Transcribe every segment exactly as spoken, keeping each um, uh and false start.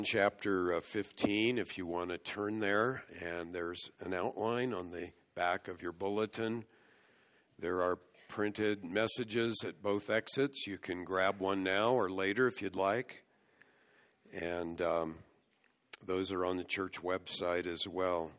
Chapter uh, fifteen, if you want to turn there, and there's an outline on the back of your bulletin. There are printed messages at both exits. You can grab one now or later if you'd like. And um, those are on the church website as well.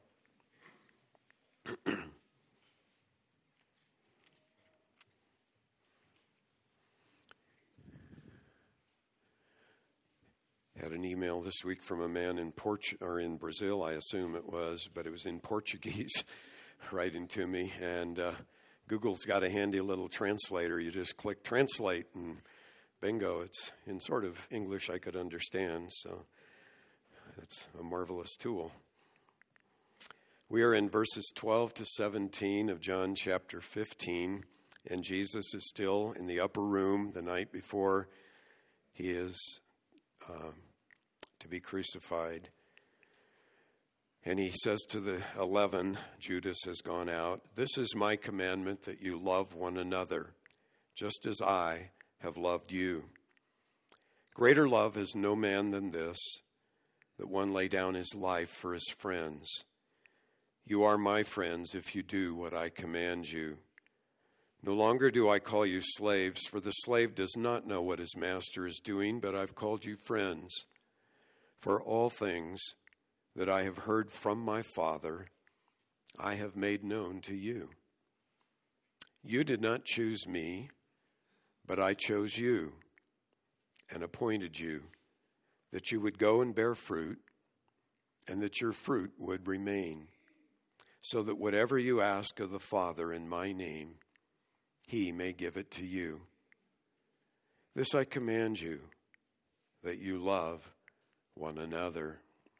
Had an email this week from a man in Port- or in Brazil, I assume it was, but it was in Portuguese, writing to me. And uh, Google's got a handy little translator. You just click translate, and bingo, it's in sort of English I could understand. So it's a marvelous tool. We are in verses twelve to seventeen of John chapter fifteen, and Jesus is still in the upper room the night before he is Uh, to be crucified. And he says to the eleven, Judas has gone out, "This is my commandment, that you love one another, just as I have loved you. Greater love has no man than this, that one lay down his life for his friends. You are my friends if you do what I command you. No longer do I call you slaves, for the slave does not know what his master is doing, but I've called you friends. For all things that I have heard from my Father, I have made known to you. You did not choose me, but I chose you and appointed you, that you would go and bear fruit, and that your fruit would remain, so that whatever you ask of the Father in my name, he may give it to you. This I command you, that you love one another."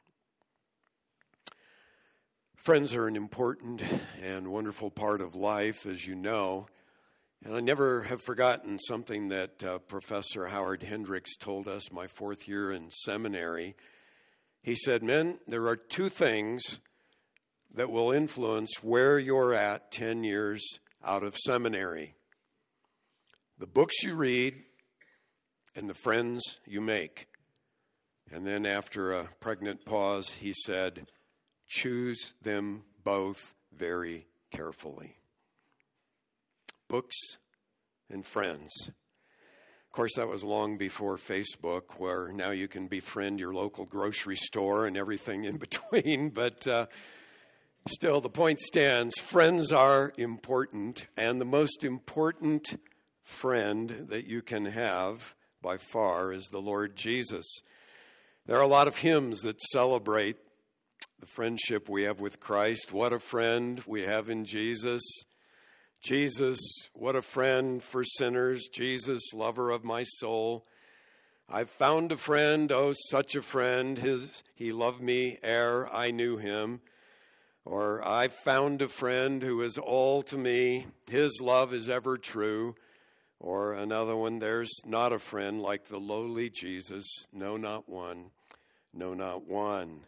Friends are an important and wonderful part of life, as you know. And I never have forgotten something that uh, Professor Howard Hendricks told us my fourth year in seminary. He said, "Men, there are two things that will influence where you're at ten years out of seminary: the books you read and the friends you make." And then after a pregnant pause, he said, "Choose them both very carefully." Books and friends. Of course, that was long before Facebook, where now you can befriend your local grocery store and everything in between. But uh, still, the point stands. Friends are important, and the most important friend that you can have by far is the Lord Jesus. There are a lot of hymns that celebrate the friendship we have with Christ. What a friend we have in Jesus. Jesus, what a friend for sinners. Jesus, lover of my soul. I've found a friend, oh, such a friend. His, he loved me ere I knew him. Or I've found a friend who is all to me. His love is ever true. Or another one, there's not a friend like the lowly Jesus. No, not one. No, not one.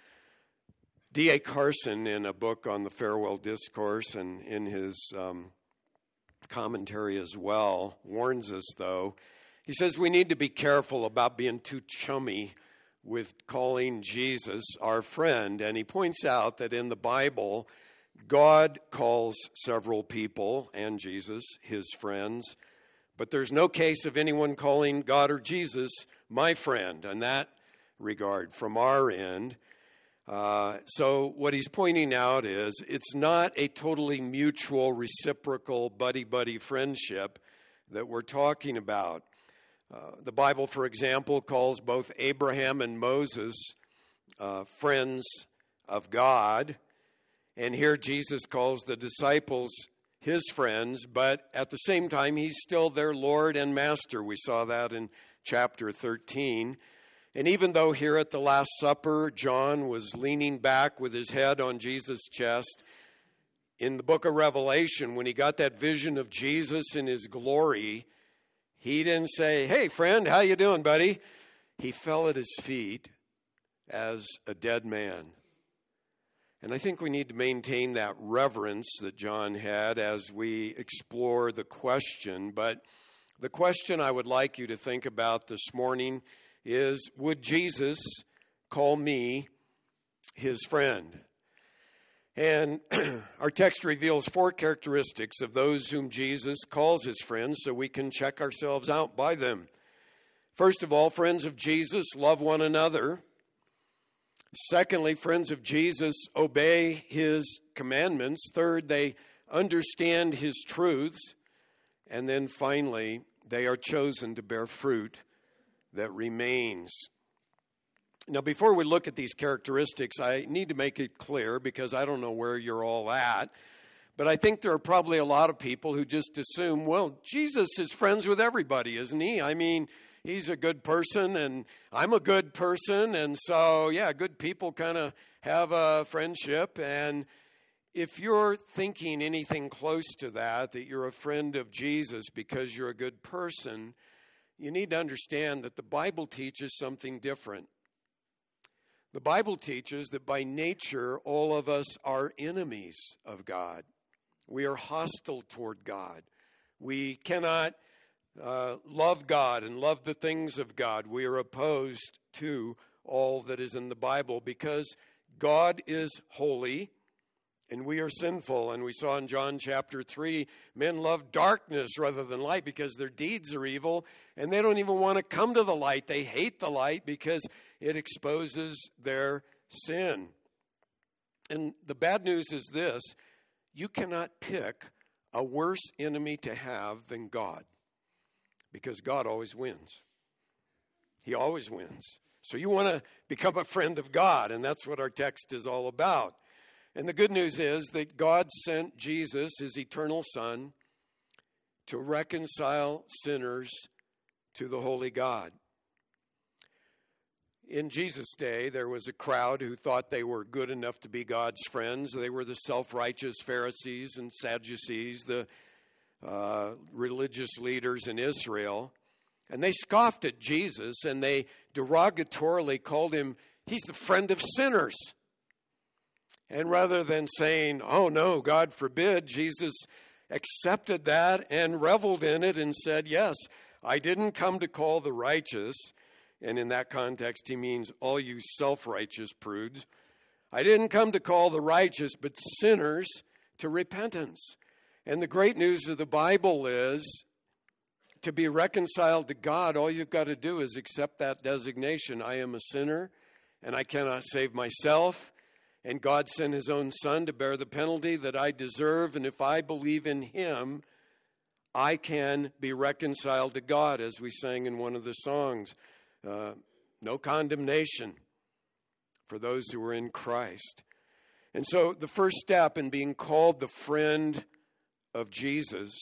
D A Carson, in a book on the Farewell Discourse and in his um, commentary as well, warns us, though. He says we need to be careful about being too chummy with calling Jesus our friend. And he points out that in the Bible, God calls several people and Jesus his friends. But there's no case of anyone calling God or Jesus my friend in that regard from our end. Uh, so what he's pointing out is it's not a totally mutual, reciprocal, buddy-buddy friendship that we're talking about. Uh, the Bible, for example, calls both Abraham and Moses uh, friends of God. And here Jesus calls the disciples his friends, but at the same time, he's still their Lord and Master. We saw that in chapter thirteen. And even though here at the Last Supper, John was leaning back with his head on Jesus' chest, in the book of Revelation, when he got that vision of Jesus in his glory, he didn't say, "Hey, friend, how you doing, buddy?" He fell at his feet as a dead man. And I think we need to maintain that reverence that John had as we explore the question. But the question I would like you to think about this morning is, would Jesus call me his friend. And our text reveals four characteristics of those whom Jesus calls his friends, so we can check ourselves out by them. First of all, friends of Jesus love one another. Secondly, friends of Jesus obey his commandments. Third, they understand his truths. And then finally, they are chosen to bear fruit that remains. Now, before we look at these characteristics, I need to make it clear, because I don't know where you're all at, but I think there are probably a lot of people who just assume, well, Jesus is friends with everybody, isn't he? I mean, he's a good person, and I'm a good person, and so, yeah, good people kind of have a friendship. And if you're thinking anything close to that, that you're a friend of Jesus because you're a good person, you need to understand that the Bible teaches something different. The Bible teaches that by nature, all of us are enemies of God. We are hostile toward God. We cannot uh, love God and love the things of God. We are opposed to all that is in the Bible because God is holy and we are sinful. And we saw in John chapter three, men love darkness rather than light because their deeds are evil, and they don't even want to come to the light. They hate the light because it exposes their sin. And the bad news is this: you cannot pick a worse enemy to have than God, because God always wins. He always wins. So you want to become a friend of God, and that's what our text is all about. And the good news is that God sent Jesus, his eternal Son, to reconcile sinners to the holy God. In Jesus' day, there was a crowd who thought they were good enough to be God's friends. They were the self-righteous Pharisees and Sadducees, the uh, religious leaders in Israel. And they scoffed at Jesus, and they derogatorily called him, he's the friend of sinners. And rather than saying, oh no, God forbid, Jesus accepted that and reveled in it and said, yes, I didn't come to call the righteous. And in that context, he means all you self-righteous prudes. I didn't come to call the righteous, but sinners to repentance. And the great news of the Bible is, to be reconciled to God, all you've got to do is accept that designation. I am a sinner, and I cannot save myself. And God sent his own Son to bear the penalty that I deserve. And if I believe in him, I can be reconciled to God, as we sang in one of the songs. Uh, no condemnation for those who are in Christ. And so the first step in being called the friend of Jesus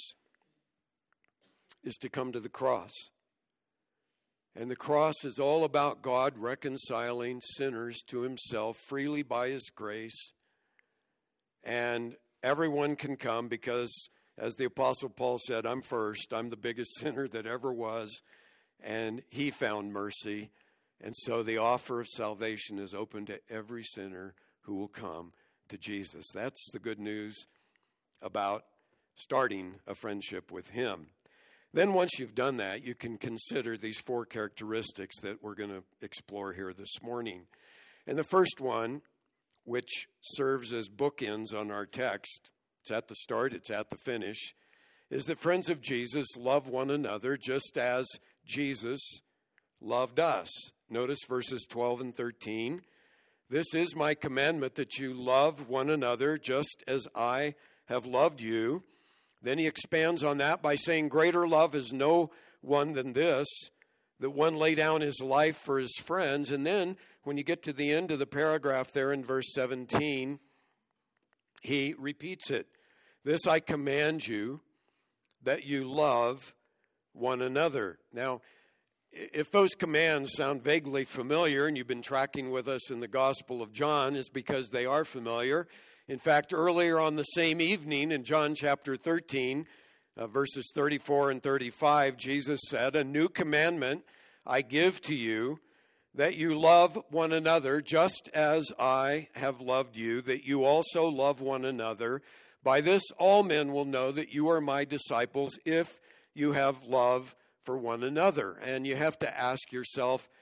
is to come to the cross. And the cross is all about God reconciling sinners to himself freely by his grace. And everyone can come because, as the Apostle Paul said, I'm first. I'm the biggest sinner that ever was. And he found mercy. And so the offer of salvation is open to every sinner who will come to Jesus. That's the good news about starting a friendship with him. Then once you've done that, you can consider these four characteristics that we're going to explore here this morning. And the first one, which serves as bookends on our text, it's at the start, it's at the finish, is that friends of Jesus love one another just as Jesus loved us. Notice verses twelve and thirteen. This is my commandment, that you love one another just as I have loved you. Then he expands on that by saying, greater love is no one than this, that one lay down his life for his friends. And then when you get to the end of the paragraph there in verse seventeen, he repeats it. This I command you, that you love one another. Now, if those commands sound vaguely familiar, and you've been tracking with us in the Gospel of John, it's because they are familiar. In fact, earlier on the same evening in John chapter thirteen, uh, verses thirty-four and thirty-five, Jesus said, a new commandment I give to you, that you love one another just as I have loved you, that you also love one another. By this all men will know that you are my disciples, if you have love for one another. And you have to ask yourself,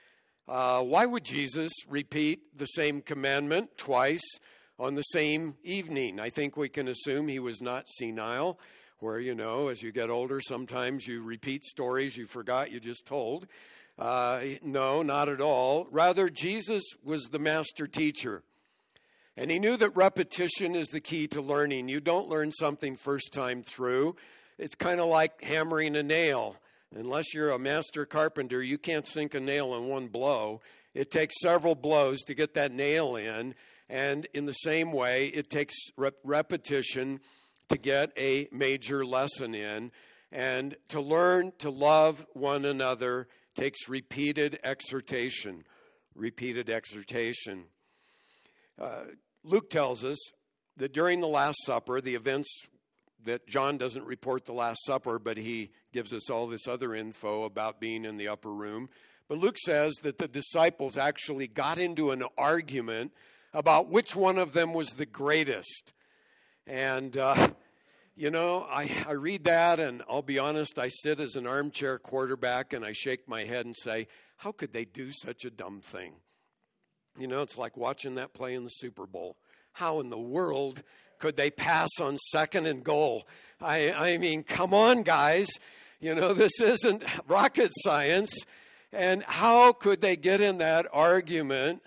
Uh, why would Jesus repeat the same commandment twice on the same evening? I think we can assume he was not senile, where, you know, as you get older, sometimes you repeat stories you forgot you just told. Uh, no, not at all. Rather, Jesus was the master teacher. And he knew that repetition is the key to learning. You don't learn something first time through. It's kind of like hammering a nail. Unless you're a master carpenter, you can't sink a nail in one blow. It takes several blows to get that nail in. And in the same way, it takes rep- repetition to get a major lesson in. And to learn to love one another takes repeated exhortation. Repeated exhortation. Uh, Luke tells us that during the Last Supper, the events that John doesn't report the Last Supper, but he gives us all this other info about being in the upper room. But Luke says that the disciples actually got into an argument about which one of them was the greatest. And, uh, you know, I, I read that, and I'll be honest, I sit as an armchair quarterback, and I shake my head and say, how could they do such a dumb thing? You know, it's like watching that play in the Super Bowl. How in the world could they pass on second and goal? I, I mean, come on, guys. You know, this isn't rocket science. And how could they get in that argument,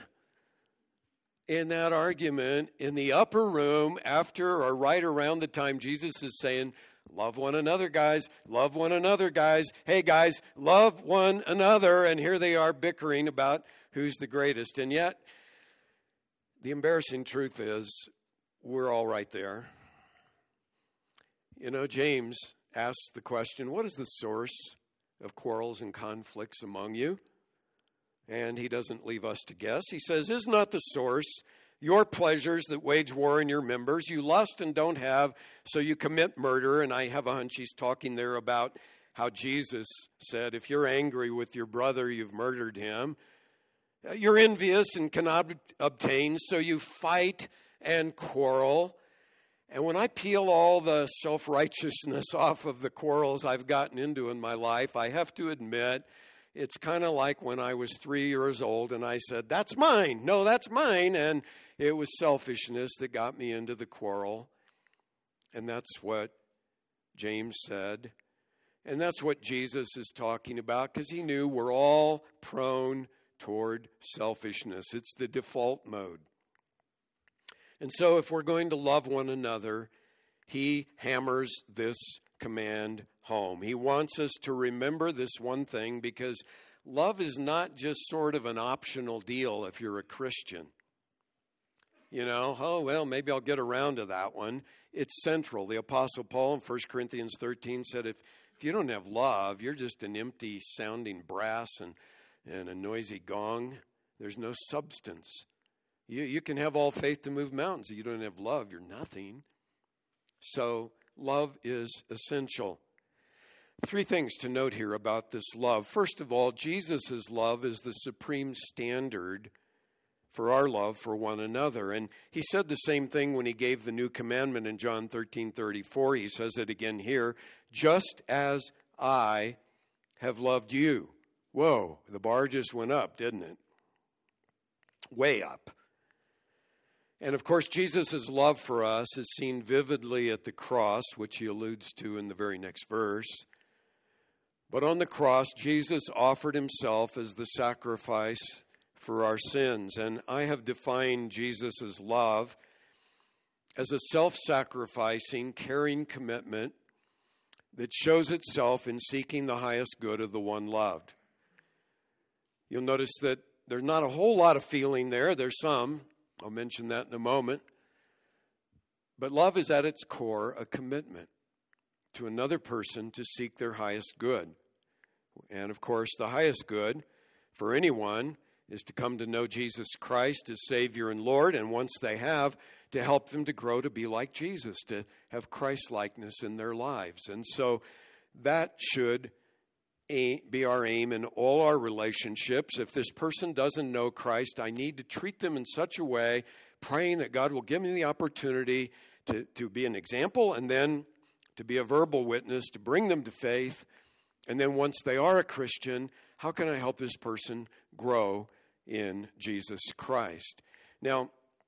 in that argument, in the upper room after or right around the time Jesus is saying, love one another, guys. Love one another, guys. Hey, guys, love one another. And here they are bickering about who's the greatest. And yet, the embarrassing truth is, we're all right there. You know, James asks the question, what is the source of quarrels and conflicts among you? And he doesn't leave us to guess. He says, is not the source your pleasures that wage war in your members? You lust and don't have, so you commit murder. And I have a hunch he's talking there about how Jesus said, if you're angry with your brother, you've murdered him. You're envious and cannot obtain, so you fight and quarrel. And when I peel all the self-righteousness off of the quarrels I've gotten into in my life, I have to admit, it's kind of like when I was three years old and I said, that's mine. No, that's mine. And it was selfishness that got me into the quarrel. And that's what James said. And that's what Jesus is talking about, because he knew we're all prone toward selfishness. It's the default mode. And so if we're going to love one another, he hammers this command home. He wants us to remember this one thing, because love is not just sort of an optional deal if you're a Christian. You know, oh, well, maybe I'll get around to that one. It's central. The Apostle Paul in First Corinthians thirteen said, if, if you don't have love, you're just an empty sounding brass and and a noisy gong. There's no substance. You, you can have all faith to move mountains. If you don't have love, you're nothing. So love is essential. Three things to note here about this love. First of all, Jesus' love is the supreme standard for our love for one another. And he said the same thing when he gave the new commandment in John thirteen thirty-four. He says it again here, just as I have loved you. Whoa, the bar just went up, didn't it? Way up. And of course, Jesus' love for us is seen vividly at the cross, which he alludes to in the very next verse. But on the cross, Jesus offered himself as the sacrifice for our sins. And I have defined Jesus' love as a self-sacrificing, caring commitment that shows itself in seeking the highest good of the one loved. You'll notice that there's not a whole lot of feeling there. There's some. I'll mention that in a moment. But love is at its core a commitment to another person to seek their highest good. And of course, the highest good for anyone is to come to know Jesus Christ as Savior and Lord. And once they have, to help them to grow to be like Jesus, to have Christ-likeness in their lives. And so that should be our aim in all our relationships. If this person doesn't know Christ, I need to treat them in such a way, praying that God will give me the opportunity to, to be an example, and then to be a verbal witness, to bring them to faith. And then once they are a Christian, How can I help this person grow in Jesus Christ? Now,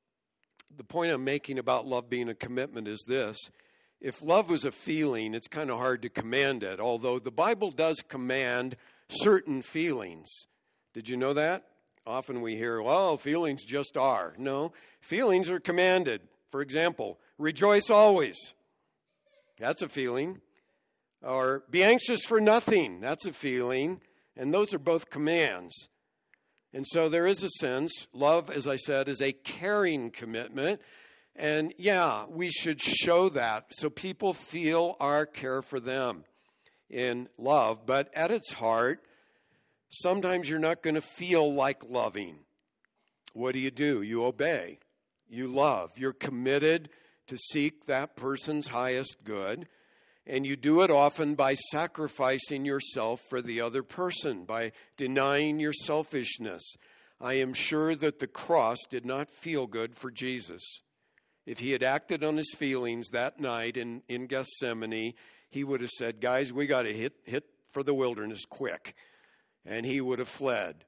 the point I'm making about love being a commitment is this. If love was a feeling, it's kind of hard to command it, although the Bible does command certain feelings. Did you know that? Often we hear, well, feelings just are. No, feelings are commanded. For example, rejoice always. That's a feeling. Or be anxious for nothing. That's a feeling. And those are both commands. And so there is a sense, love, as I said, is a caring commitment. And yeah, we should show that so people feel our care for them in love. But at its heart, sometimes you're not going to feel like loving. What do you do? You obey. You love. You're committed to seek that person's highest good. And you do it often by sacrificing yourself for the other person, by denying your selfishness. I am sure that the cross did not feel good for Jesus. If he had acted on his feelings that night in, in Gethsemane, he would have said, guys, we got to hit, hit for the wilderness quick. And he would have fled.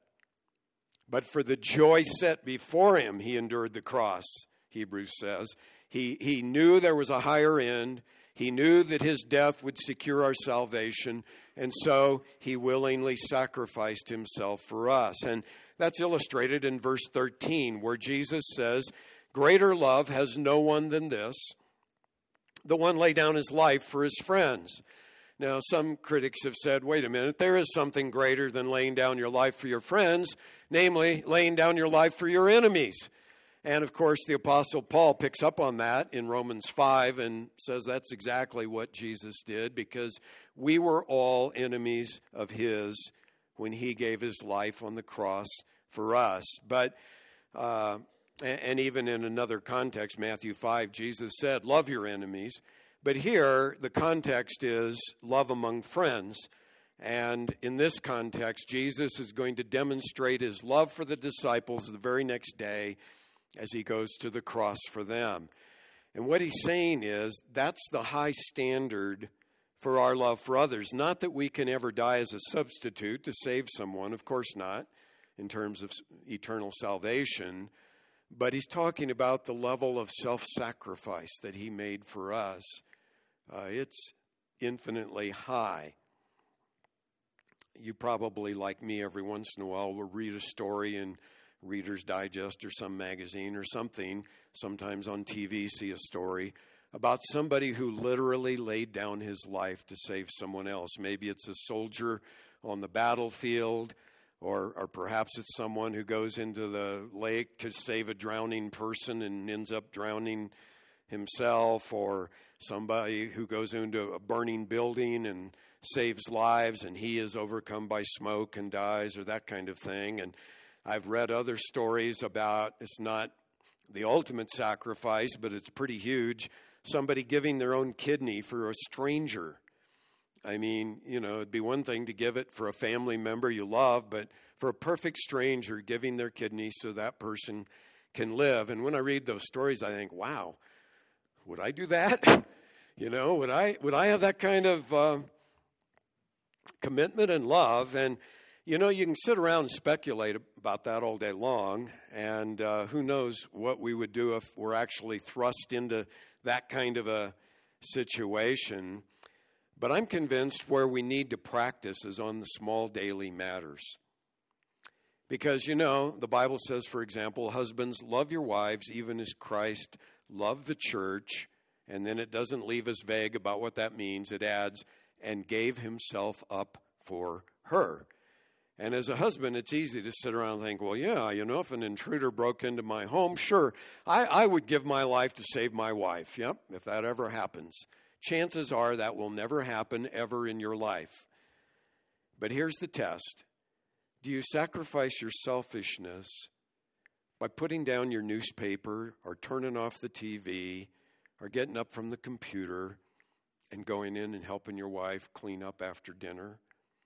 But for the joy set before him, he endured the cross, Hebrews says. He, he knew there was a higher end. He knew that his death would secure our salvation, and so he willingly sacrificed himself for us. And that's illustrated in verse thirteen, where Jesus says, greater love has no one than this, the one lay down his life for his friends. Now, some critics have said, wait a minute, there is something greater than laying down your life for your friends, namely laying down your life for your enemies. And, of course, the Apostle Paul picks up on that in Romans five and says that's exactly what Jesus did, because we were all enemies of his when he gave his life on the cross for us. But, uh, and even in another context, Matthew five, Jesus said, love your enemies. But here, the context is love among friends. And in this context, Jesus is going to demonstrate his love for the disciples the very next day as he goes to the cross for them. And what he's saying is that's the high standard for our love for others. Not that we can ever die as a substitute to save someone, of course not, in terms of eternal salvation. But he's talking about the level of self-sacrifice that he made for us. Uh, it's infinitely high. You probably, like me, every once in a while will read a story in Reader's Digest or some magazine or something, sometimes on T V see a story about somebody who literally laid down his life to save someone else. Maybe it's a soldier on the battlefield, or, or perhaps it's someone who goes into the lake to save a drowning person and ends up drowning himself, or somebody who goes into a burning building and saves lives and he is overcome by smoke and dies, or that kind of thing. And I've read other stories about, it's not the ultimate sacrifice, but it's pretty huge, somebody giving their own kidney for a stranger. I mean, you know, it'd be one thing to give it for a family member you love, but for a perfect stranger, giving their kidney so that person can live. And when I read those stories, I think, wow, would I do that? You know, would I would I have that kind of uh, commitment and love? And you know, you can sit around and speculate about that all day long, and uh, who knows what we would do if we're actually thrust into that kind of a situation. But I'm convinced where we need to practice is on the small daily matters. Because, you know, the Bible says, for example, husbands, love your wives even as Christ loved the church, and then it doesn't leave us vague about what that means. It adds, and gave himself up for her. And as a husband, it's easy to sit around and think, well, yeah, you know, if an intruder broke into my home, sure, I, I would give my life to save my wife. Yep, if that ever happens. Chances are that will never happen ever in your life. But here's the test. Do you sacrifice your selfishness by putting down your newspaper or turning off the T V or getting up from the computer and going in and helping your wife clean up after dinner?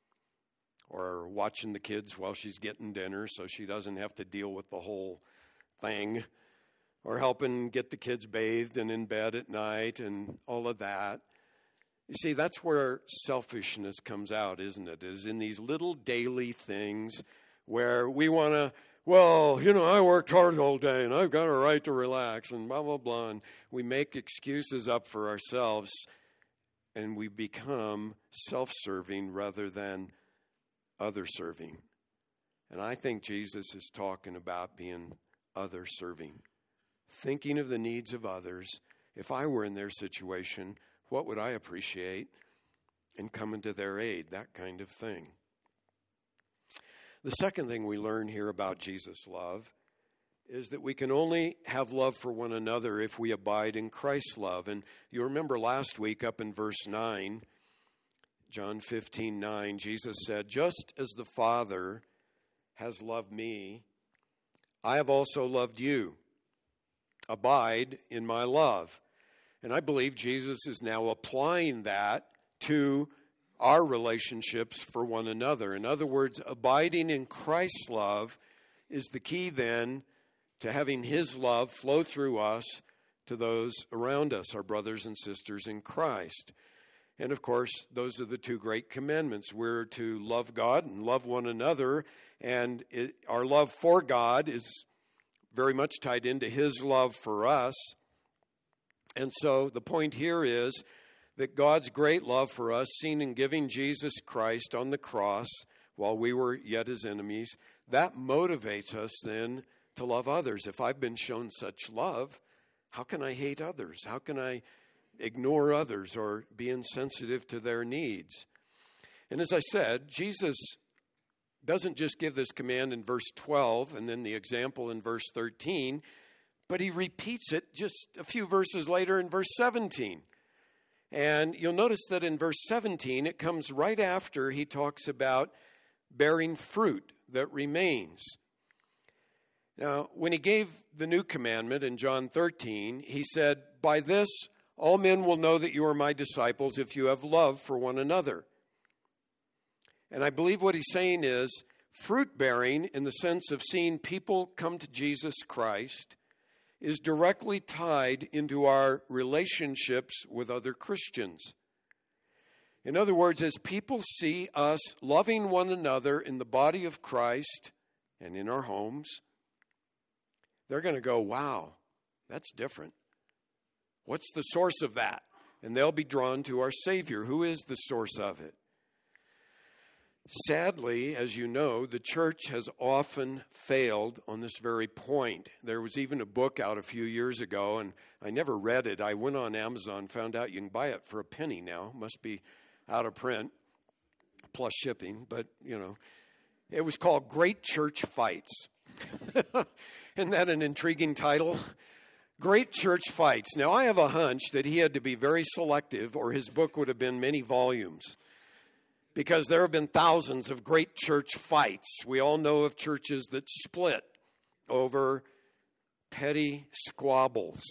Or watching the kids while she's getting dinner so she doesn't have to deal with the whole thing, or helping get the kids bathed and in bed at night and all of that. You see, that's where selfishness comes out, isn't it? Is in these little daily things where we want to, well, you know, I worked hard all day and I've got a right to relax and blah, blah, blah. And we make excuses up for ourselves and we become self-serving rather than other-serving. And I think Jesus is talking about being other-serving, thinking of the needs of others. If I were in their situation, what would I appreciate? And coming to their aid, that kind of thing. The second thing we learn here about Jesus' love is that we can only have love for one another if we abide in Christ's love. And you remember last week up in verse nine, John fifteen nine, Jesus said, "Just as the Father has loved me, I have also loved you. Abide in my love." And I believe Jesus is now applying that to our relationships for one another. In other words, abiding in Christ's love is the key then to having his love flow through us to those around us, our brothers and sisters in Christ. And of course, those are the two great commandments. We're to love God and love one another. And it, our love for God is very much tied into his love for us. And so the point here is that God's great love for us, seen in giving Jesus Christ on the cross while we were yet his enemies, that motivates us then to love others. If I've been shown such love, how can I hate others? How can I ignore others or be insensitive to their needs? And as I said, Jesus doesn't just give this command in verse twelve and then the example in verse thirteen, but he repeats it just a few verses later in verse seventeen. And you'll notice that in verse seventeen, it comes right after he talks about bearing fruit that remains. Now, when he gave the new commandment in John thirteen, he said, "By this all men will know that you are my disciples if you have love for one another." And I believe what he's saying is fruit bearing in the sense of seeing people come to Jesus Christ is directly tied into our relationships with other Christians. In other words, as people see us loving one another in the body of Christ and in our homes, they're going to go, "Wow, that's different. What's the source of that?" And they'll be drawn to our Savior. Who is the source of it? Sadly, as you know, the church has often failed on this very point. There was even a book out a few years ago, and I never read it. I went on Amazon, found out you can buy it for a penny now. Must be out of print, plus shipping. But, you know, it was called Great Church Fights. Isn't that an intriguing title? Great Church Fights. Now, I have a hunch that he had to be very selective, or his book would have been many volumes. Because there have been thousands of great church fights. We all know of churches that split over petty squabbles.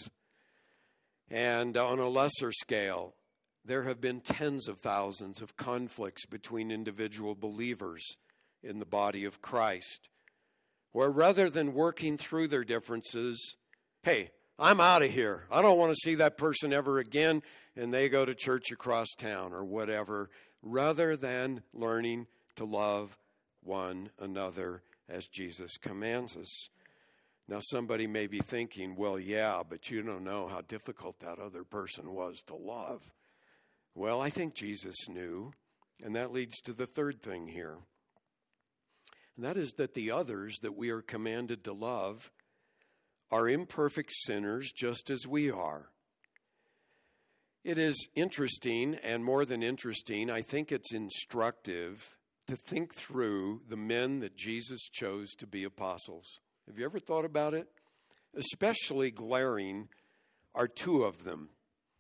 And on a lesser scale, there have been tens of thousands of conflicts between individual believers in the body of Christ, where rather than working through their differences, hey, I'm out of here. I don't want to see that person ever again, and they go to church across town or whatever, rather than learning to love one another as Jesus commands us. Now, somebody may be thinking, well, yeah, but you don't know how difficult that other person was to love. Well, I think Jesus knew, and that leads to the third thing here. And that is that the others that we are commanded to love are imperfect sinners just as we are. It is interesting, and more than interesting, I think it's instructive to think through the men that Jesus chose to be apostles. Have you ever thought about it? Especially glaring are two of them.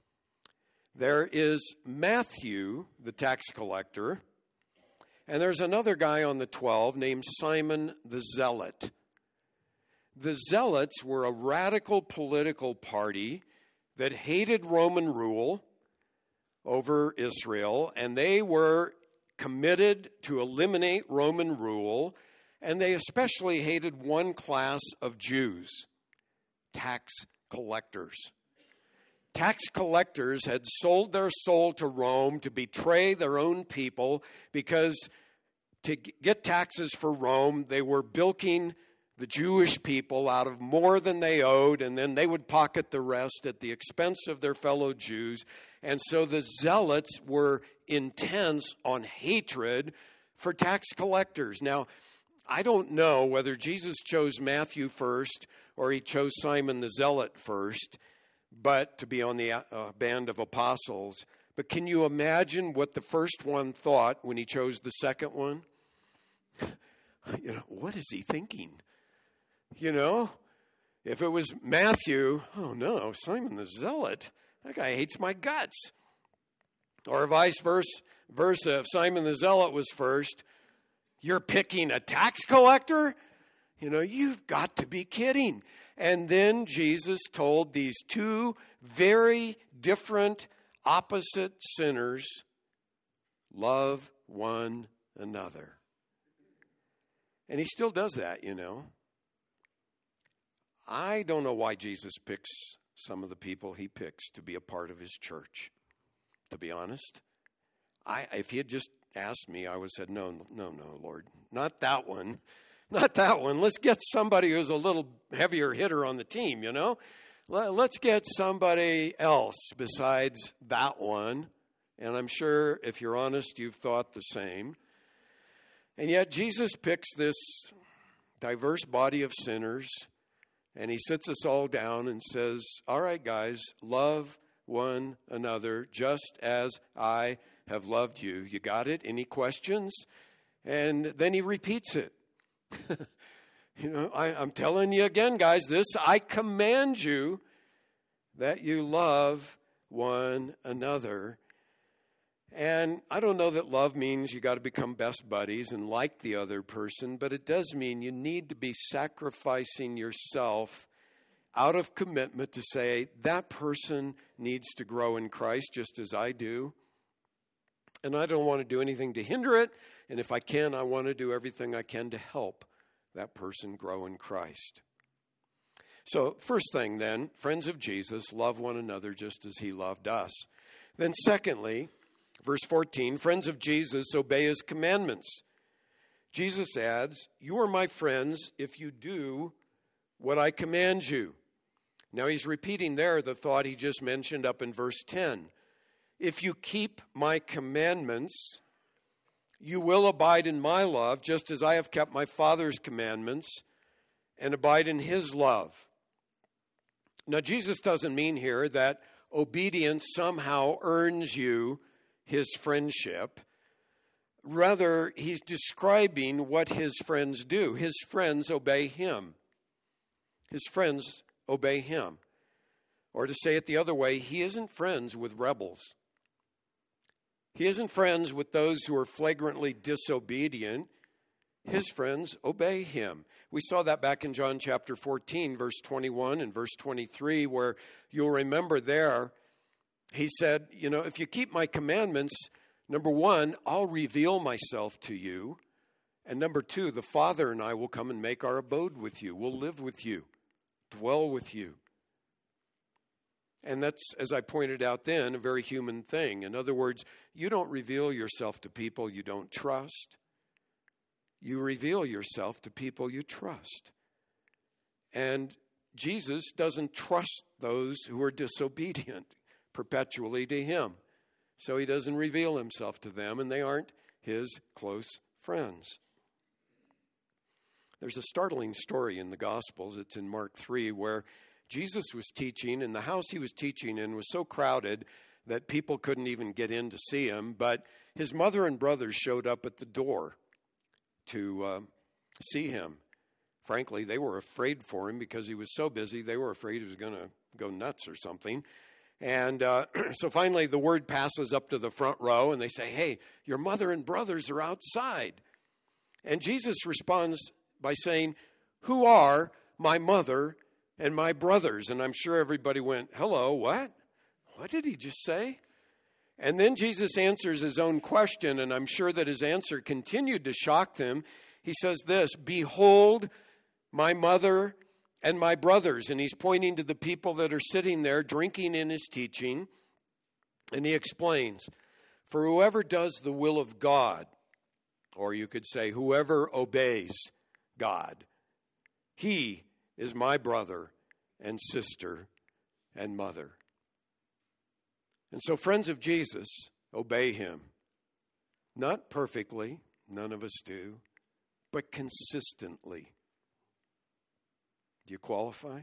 There is Matthew, the tax collector, and there's another guy on the twelve named Simon the Zealot. The Zealots were a radical political party that hated Roman rule over Israel, and they were committed to eliminate Roman rule, and they especially hated one class of Jews, tax collectors. tax collectors had sold their soul to Rome to betray their own people, because to get taxes for Rome, they were bilking the Jewish people out of more than they owed, and then they would pocket the rest at the expense of their fellow Jews. And so the zealots were intense on hatred for tax collectors. Now, I don't know whether Jesus chose Matthew first or he chose Simon the Zealot first, but to be on the uh, band of apostles. But can you imagine what the first one thought when he chose the second one? You know, what is he thinking? You know, if it was Matthew, oh no, Simon the Zealot, that guy hates my guts. Or vice versa, versa, if Simon the Zealot was first, you're picking a tax collector? You know, you've got to be kidding. And then Jesus told these two very different, opposite sinners, love one another. And he still does that, you know. I don't know why Jesus picks some of the people he picks to be a part of his church, to be honest. I, if he had just asked me, I would have said, no, no, no, Lord, not that one. Not that one. Let's get somebody who's a little heavier hitter on the team, you know. Let's get somebody else besides that one. And I'm sure, if you're honest, you've thought the same. And yet Jesus picks this diverse body of sinners, and he sits us all down and says, all right, guys, love one another just as I have loved you. You got it? Any questions? And then he repeats it. You know, I, I'm telling you again, guys, this, I command you that you love one another. And I don't know that love means you got to become best buddies and like the other person, but it does mean you need to be sacrificing yourself out of commitment to say, that person needs to grow in Christ just as I do. And I don't want to do anything to hinder it. And if I can, I want to do everything I can to help that person grow in Christ. So first thing then, friends of Jesus, love one another just as he loved us. Then secondly, verse fourteen, friends of Jesus, obey his commandments. Jesus adds, you are my friends if you do what I command you. Now he's repeating there the thought he just mentioned up in verse ten. If you keep my commandments, you will abide in my love, just as I have kept my Father's commandments and abide in his love. Now, Jesus doesn't mean here that obedience somehow earns you his friendship. Rather, he's describing what his friends do. His friends obey him. His friends obey him. Or to say it the other way, he isn't friends with rebels. He isn't friends with those who are flagrantly disobedient. His friends obey him. We saw that back in John chapter fourteen, verse twenty-one and verse twenty-three, where you'll remember there, he said, you know, if you keep my commandments, number one, I'll reveal myself to you. And number two, the Father and I will come and make our abode with you. We'll live with you, dwell with you. And that's, as I pointed out then, a very human thing. In other words, you don't reveal yourself to people you don't trust. You reveal yourself to people you trust. And Jesus doesn't trust those who are disobedient perpetually to him. So he doesn't reveal himself to them, and they aren't his close friends. There's a startling story in the Gospels. It's in Mark three, where Jesus was teaching, and the house he was teaching in was so crowded that people couldn't even get in to see him. But his mother and brothers showed up at the door to uh, see him. Frankly, they were afraid for him because he was so busy. They were afraid he was going to go nuts or something. And uh, so finally the word passes up to the front row, and they say, hey, your mother and brothers are outside. And Jesus responds by saying, who are my mother and my brothers? And I'm sure everybody went, hello, what? What did he just say? And then Jesus answers his own question, and I'm sure that his answer continued to shock them. He says this, behold, my mother and my brothers. And he's pointing to the people that are sitting there drinking in his teaching. And he explains, for whoever does the will of God, or you could say whoever obeys God, he is my brother and sister and mother. And so friends of Jesus, obey him. Not perfectly, none of us do, but consistently. Do you qualify?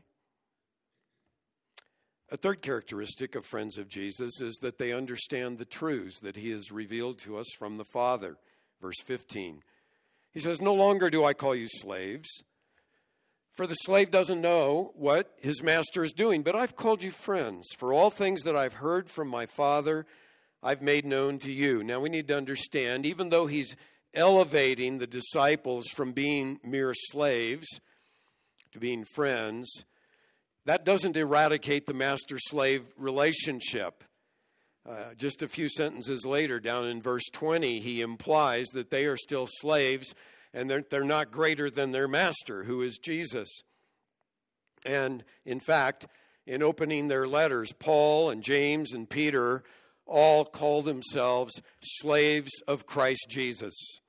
A third characteristic of friends of Jesus is that they understand the truths that he has revealed to us from the Father. Verse fifteen. He says, no longer do I call you slaves, for the slave doesn't know what his master is doing, but I've called you friends. For all things that I've heard from my Father, I've made known to you. Now we need to understand, even though he's elevating the disciples from being mere slaves to being friends, that doesn't eradicate the master-slave relationship. Uh, just a few sentences later, down in verse twenty, he implies that they are still slaves and they're, they're not greater than their master, who is Jesus. And in fact, in opening their letters, Paul and James and Peter all call themselves slaves of Christ Jesus.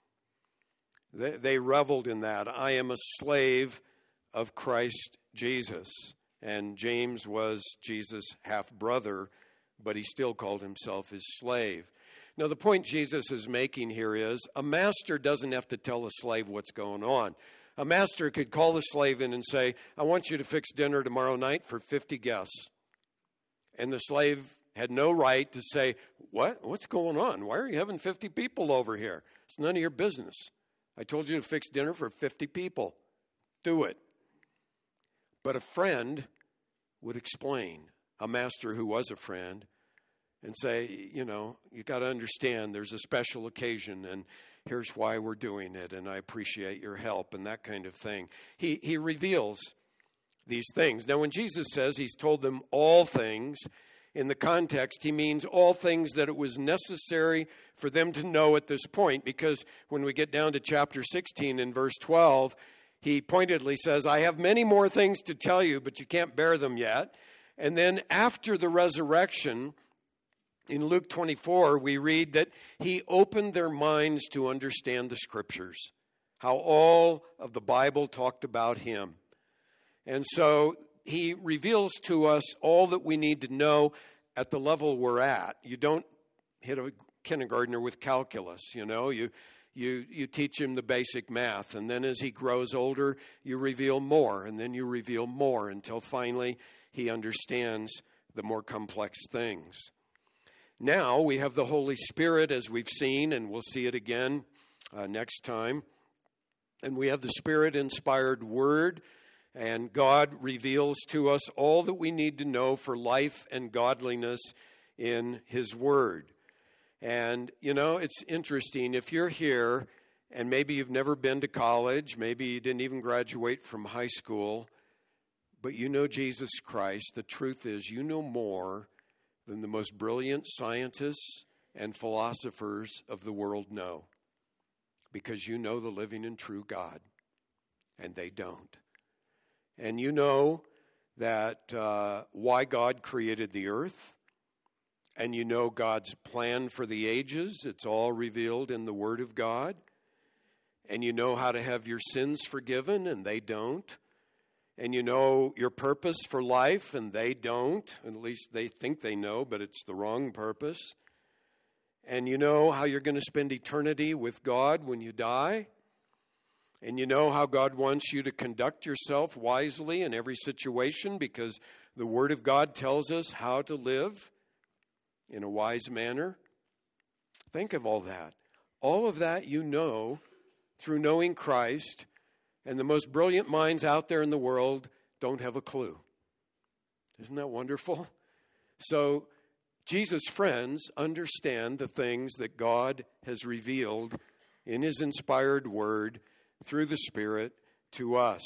They, they reveled in that. I am a slave of Christ Jesus. And James was Jesus' half-brother, but he still called himself his slave. Now, the point Jesus is making here is a master doesn't have to tell a slave what's going on. A master could call the slave in and say, I want you to fix dinner tomorrow night for fifty guests. And the slave had no right to say, what? What's going on? Why are you having fifty people over here? It's none of your business. I told you to fix dinner for fifty people. Do it. But a friend would explain, a master who was a friend, and say, you know, you got to understand there's a special occasion and here's why we're doing it and I appreciate your help and that kind of thing. He he reveals these things. Now, when Jesus says he's told them all things, in the context, he means all things that it was necessary for them to know at this point, because when we get down to chapter sixteen in verse twelve, he pointedly says, I have many more things to tell you, but you can't bear them yet. And then after the resurrection, in Luke twenty-four, we read that he opened their minds to understand the scriptures, how all of the Bible talked about him. And so he reveals to us all that we need to know at the level we're at. You don't hit a kindergartner with calculus, you know. You you you teach him the basic math, and then as he grows older, you reveal more, and then you reveal more until finally he understands the more complex things. Now we have the Holy Spirit, as we've seen, and we'll see it again uh, next time. And we have the Spirit-inspired Word, and God reveals to us all that we need to know for life and godliness in His Word. And, you know, it's interesting. If you're here and maybe you've never been to college, maybe you didn't even graduate from high school, but you know Jesus Christ, the truth is you know more than the most brilliant scientists and philosophers of the world know, because you know the living and true God, and they don't. And you know that uh, why God created the earth, and you know God's plan for the ages. It's all revealed in the Word of God. And you know how to have your sins forgiven, and they don't. And you know your purpose for life, and they don't. At least they think they know, but it's the wrong purpose. And you know how you're going to spend eternity with God when you die. And you know how God wants you to conduct yourself wisely in every situation, because the Word of God tells us how to live in a wise manner. Think of all that. All of that you know through knowing Christ. And the most brilliant minds out there in the world don't have a clue. Isn't that wonderful? So Jesus' friends understand the things that God has revealed in His inspired Word through the Spirit to us.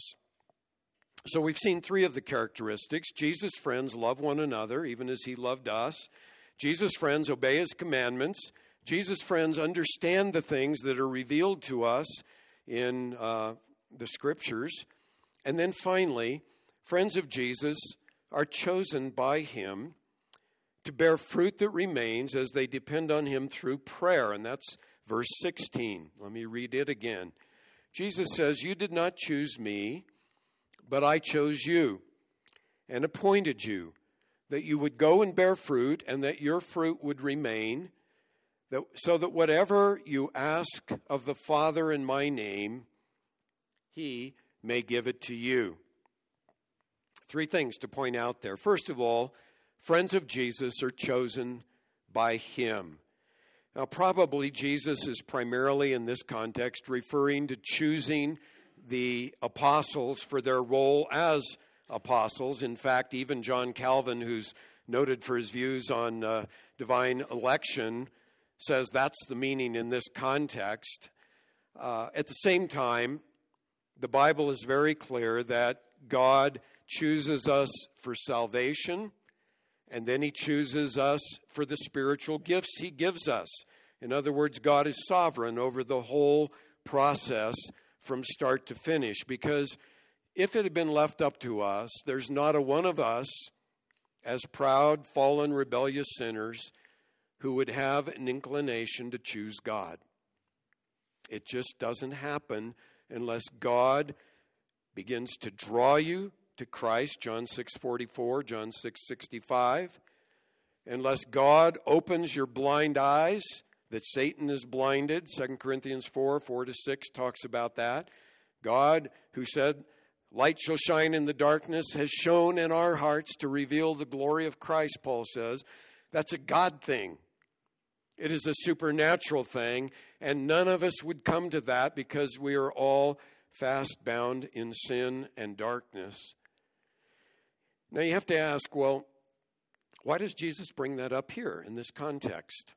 So we've seen three of the characteristics. Jesus' friends love one another, even as He loved us. Jesus' friends obey His commandments. Jesus' friends understand the things that are revealed to us in uh, the Scriptures. And then finally, friends of Jesus are chosen by him to bear fruit that remains as they depend on him through prayer. And that's verse sixteen. Let me read it again. Jesus says, "You did not choose me, but I chose you and appointed you, that you would go and bear fruit, and that your fruit would remain, that, so that whatever you ask of the Father in my name, he may give it to you." Three things to point out there. First of all, friends of Jesus are chosen by him. Now, probably Jesus is primarily in this context referring to choosing the apostles for their role as apostles. In fact, even John Calvin, who's noted for his views on uh, divine election, says that's the meaning in this context. Uh, at the same time, the Bible is very clear that God chooses us for salvation, and then he chooses us for the spiritual gifts he gives us. In other words, God is sovereign over the whole process from start to finish, because if it had been left up to us, there's not a one of us, as proud, fallen, rebellious sinners, who would have an inclination to choose God. It just doesn't happen unless God begins to draw you to Christ, John six forty-four, John six sixty-five. Unless God opens your blind eyes, that Satan is blinded. Second Corinthians four, four to six talks about that. God, who said, "Light shall shine in the darkness," has shone in our hearts to reveal the glory of Christ, Paul says. That's a God thing. It is a supernatural thing, and none of us would come to that because we are all fast bound in sin and darkness. Now you have to ask, well, why does Jesus bring that up here in this context?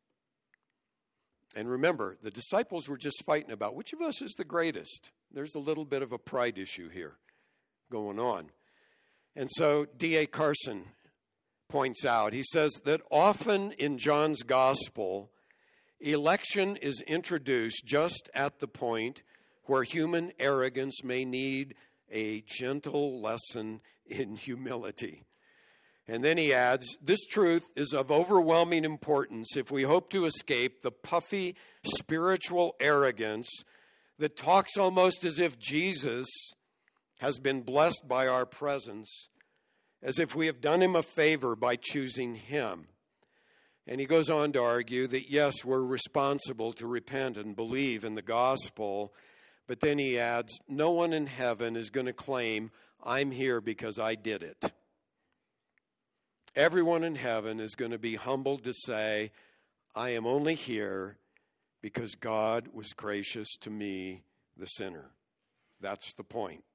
And remember, the disciples were just fighting about which of us is the greatest. There's a little bit of a pride issue here going on. And so D A Carson points out, he says that often in John's gospel, election is introduced just at the point where human arrogance may need a gentle lesson in humility. And then he adds, this truth is of overwhelming importance if we hope to escape the puffy spiritual arrogance that talks almost as if Jesus has been blessed by our presence, as if we have done him a favor by choosing him. And he goes on to argue that, yes, we're responsible to repent and believe in the gospel, but then he adds, no one in heaven is going to claim, I'm here because I did it. Everyone in heaven is going to be humbled to say, I am only here because God was gracious to me, the sinner. That's the point.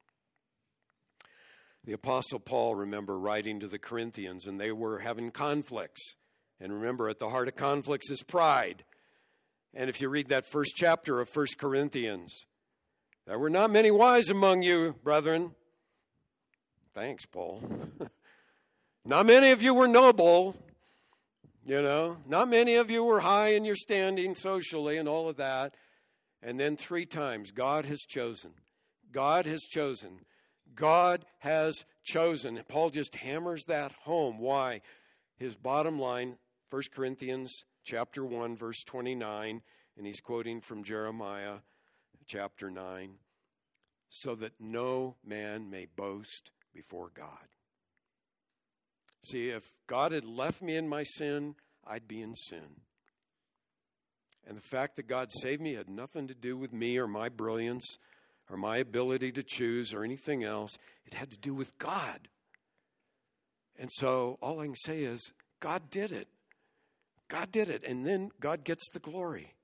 The Apostle Paul, remember, writing to the Corinthians, and they were having conflicts. And remember, at the heart of conflicts is pride. And if you read that first chapter of First Corinthians, there were not many wise among you, brethren. Thanks, Paul. Not many of you were noble, you know. Not many of you were high in your standing socially and all of that. And then three times, God has chosen. God has chosen. God has chosen. And Paul just hammers that home. Why? His bottom line, First Corinthians chapter one, verse twenty-nine, and he's quoting from Jeremiah chapter nine, so that no man may boast before God. See, if God had left me in my sin, I'd be in sin. And the fact that God saved me had nothing to do with me or my brilliance or my ability to choose or anything else. It had to do with God. And so all I can say is, God did it. God did it. And then God gets the glory.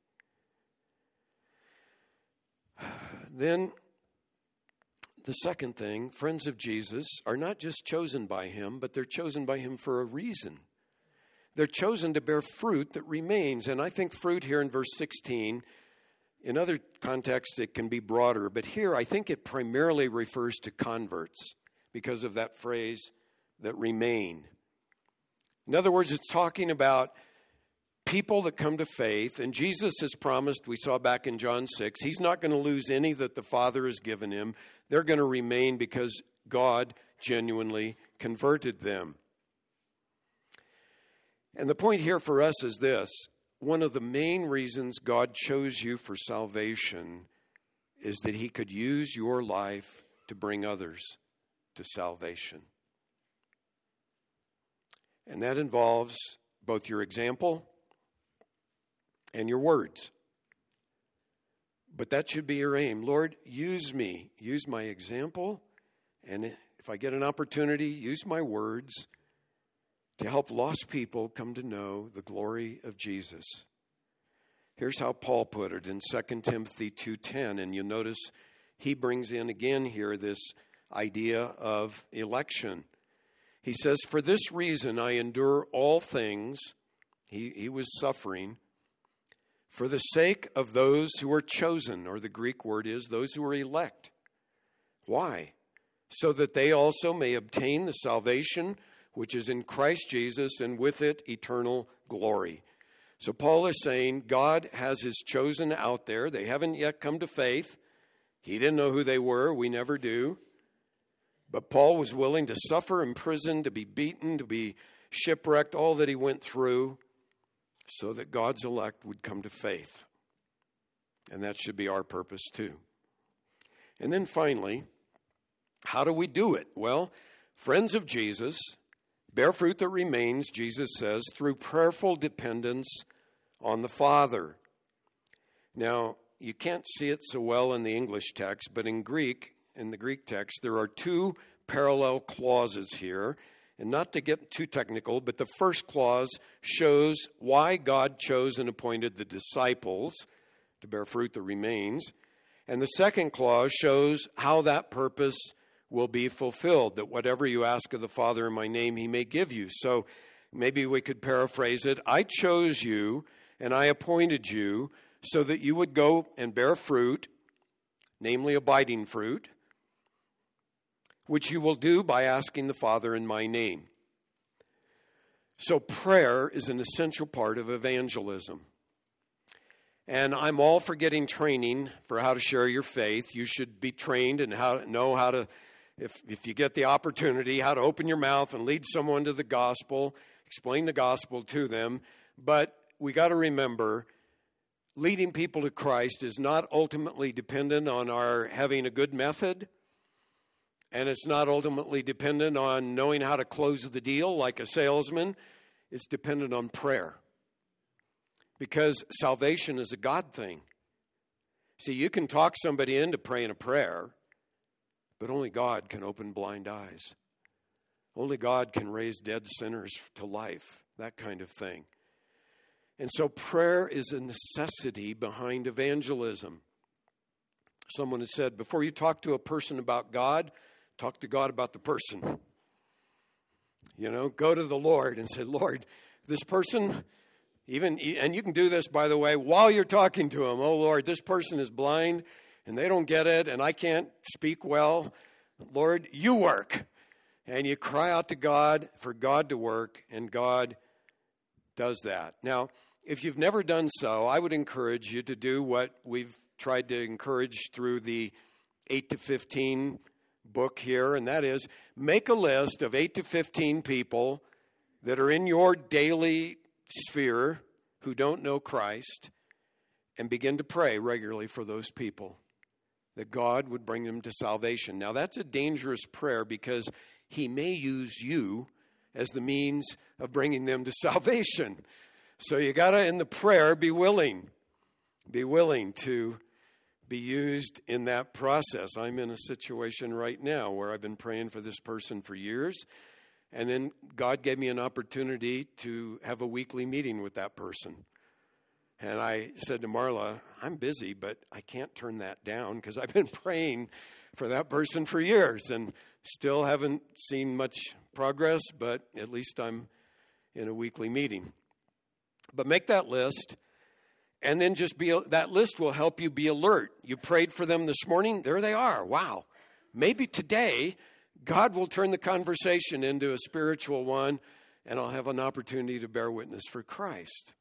Then the second thing, friends of Jesus are not just chosen by him, but they're chosen by him for a reason. They're chosen to bear fruit that remains. And I think fruit here in verse sixteen, in other contexts it can be broader, but here I think it primarily refers to converts because of that phrase, that remain. In other words, it's talking about people that come to faith, and Jesus has promised, we saw back in John six, he's not going to lose any that the Father has given him. They're going to remain because God genuinely converted them. And the point here for us is this. One of the main reasons God chose you for salvation is that he could use your life to bring others to salvation. And that involves both your example and your words. But that should be your aim. Lord, use me. Use my example. And if I get an opportunity, use my words to help lost people come to know the glory of Jesus. Here's how Paul put it in Second Timothy two ten. And you'll notice he brings in again here this idea of election. He says, for this reason I endure all things. He, he was suffering for the sake of those who are chosen, or the Greek word is those who are elect. Why? So that they also may obtain the salvation which is in Christ Jesus, and with it eternal glory. So Paul is saying God has his chosen out there. They haven't yet come to faith. He didn't know who they were. We never do. But Paul was willing to suffer in prison, to be beaten, to be shipwrecked, all that he went through, so that God's elect would come to faith. And that should be our purpose too. And then finally, how do we do it? Well, friends of Jesus bear fruit that remains, Jesus says, through prayerful dependence on the Father. Now, you can't see it so well in the English text, but in Greek, in the Greek text, there are two parallel clauses here. And not to get too technical, but the first clause shows why God chose and appointed the disciples to bear fruit that remains. And the second clause shows how that purpose will be fulfilled, that whatever you ask of the Father in my name, he may give you. So maybe we could paraphrase it. I chose you and I appointed you so that you would go and bear fruit, namely abiding fruit, which you will do by asking the Father in my name. So prayer is an essential part of evangelism. And I'm all for getting training for how to share your faith. You should be trained and how to know how to, if, if you get the opportunity, how to open your mouth and lead someone to the gospel, explain the gospel to them. But we got to remember, leading people to Christ is not ultimately dependent on our having a good method. And it's not ultimately dependent on knowing how to close the deal like a salesman. It's dependent on prayer. Because salvation is a God thing. See, you can talk somebody into praying a prayer, but only God can open blind eyes. Only God can raise dead sinners to life, that kind of thing. And so prayer is a necessity behind evangelism. Someone has said, before you talk to a person about God, talk to God about the person. You know, go to the Lord and say, Lord, this person, even, and you can do this, by the way, while you're talking to him. Oh, Lord, this person is blind and they don't get it and I can't speak well. Lord, you work. And you cry out to God for God to work, and God does that. Now, if you've never done so, I would encourage you to do what we've tried to encourage through the eight to fifteen book here, and that is make a list of eight to fifteen people that are in your daily sphere who don't know Christ, and begin to pray regularly for those people, that God would bring them to salvation. Now, that's a dangerous prayer because he may use you as the means of bringing them to salvation. So you got to, in the prayer, be willing. Be willing to be used in that process. I'm in a situation right now where I've been praying for this person for years, and then God gave me an opportunity to have a weekly meeting with that person. And I said to Marla, I'm busy, but I can't turn that down because I've been praying for that person for years and still haven't seen much progress, but at least I'm in a weekly meeting. But make that list. And then just be, that list will help you be alert. You prayed for them this morning. There they are. Wow. Maybe today God will turn the conversation into a spiritual one, and I'll have an opportunity to bear witness for Christ.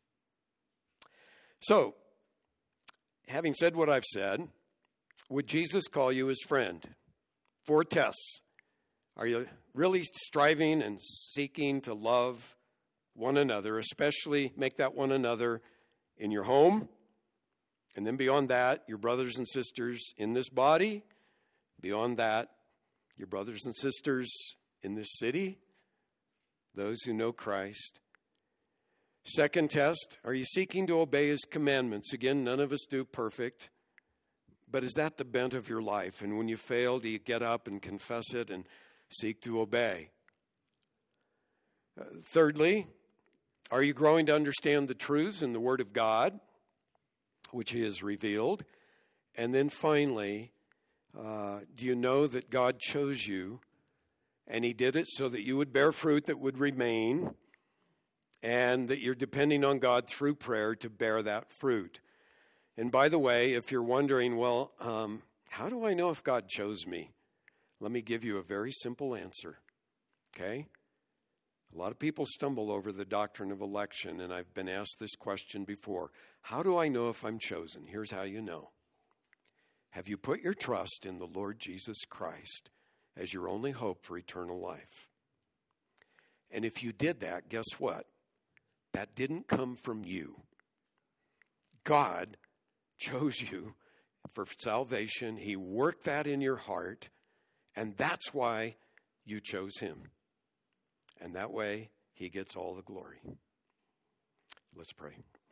So, having said what I've said, would Jesus call you his friend? Four tests. Are you really striving and seeking to love one another, especially make that one another in your home? And then beyond that, your brothers and sisters in this body. Beyond that, your brothers and sisters in this city, those who know Christ. Second test, are you seeking to obey his commandments? Again, none of us do perfect, but is that the bent of your life? And when you fail, do you get up and confess it and seek to obey? Uh, thirdly, are you growing to understand the truths in the Word of God, which he has revealed? And then finally, uh, do you know that God chose you, and he did it so that you would bear fruit that would remain, and that you're depending on God through prayer to bear that fruit? And by the way, if you're wondering, well, um, how do I know if God chose me? Let me give you a very simple answer, okay? A lot of people stumble over the doctrine of election, and I've been asked this question before. How do I know if I'm chosen? Here's how you know. Have you put your trust in the Lord Jesus Christ as your only hope for eternal life? And if you did that, guess what? That didn't come from you. God chose you for salvation. He worked that in your heart, and that's why you chose him. And that way, he gets all the glory. Let's pray.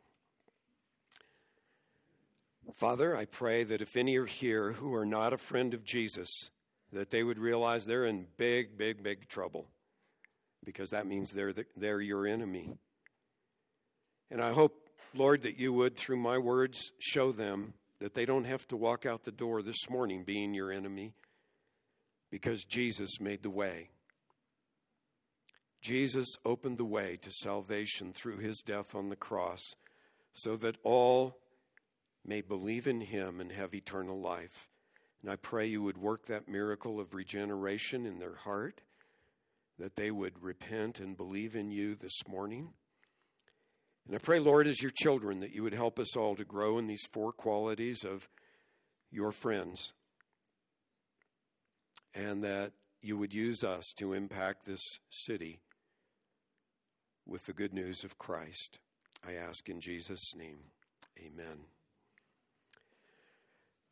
Father, I pray that if any are here who are not a friend of Jesus, that they would realize they're in big, big, big trouble, because that means they're the, they're your enemy. And I hope, Lord, that you would, through my words, show them that they don't have to walk out the door this morning being your enemy, because Jesus made the way. Jesus opened the way to salvation through his death on the cross, so that all may believe in him and have eternal life. And I pray you would work that miracle of regeneration in their heart, that they would repent and believe in you this morning. And I pray, Lord, as your children, that you would help us all to grow in these four qualities of your friends, and that you would use us to impact this city with the good news of Christ. I ask in Jesus' name, amen.